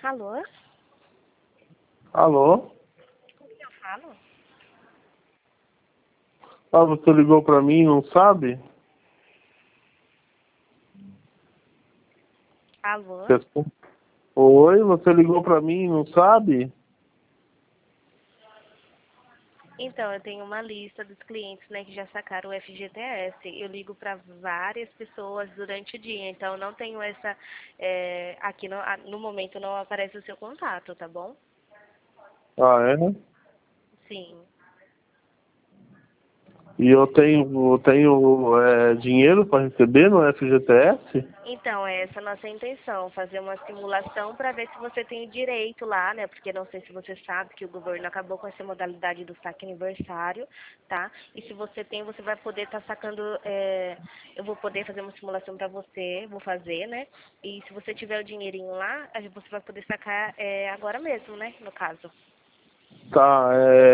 Alô? Alô? Com quem eu falo? Ah, você ligou pra mim e não sabe? Alô? Oi, você ligou pra mim e não sabe? Então, eu tenho uma lista dos clientes, né, que já sacaram o FGTS. Eu ligo para várias pessoas durante o dia, então não tenho essa... aqui no momento não aparece o seu contato, tá bom? Ah, é? Sim. E eu tenho dinheiro para receber no FGTS? Então, essa é a nossa intenção, fazer uma simulação para ver se você tem direito lá, né? Porque não sei se você sabe que o governo acabou com essa modalidade do saque aniversário, tá? E se você tem, você vai poder estar sacando, eu vou poder fazer uma simulação para você, vou fazer, né? E se você tiver o dinheirinho lá, você vai poder sacar agora mesmo, né? No caso. Tá,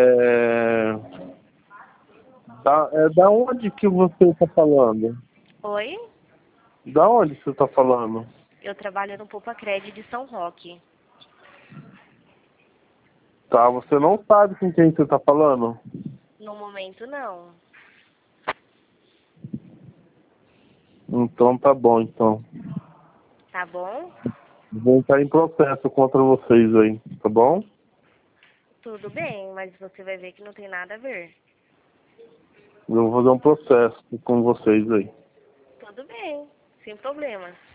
da onde que você está falando? Oi? Da onde você está falando? Eu trabalho no Poupa Cred de São Roque. Tá, você não sabe com quem você está falando? No momento, não. Então tá bom, então. Tá bom? Vou entrar em processo contra vocês aí, tá bom? Tudo bem, mas você vai ver que não tem nada a ver. Eu vou fazer um processo com vocês aí. Tudo bem, sem problemas.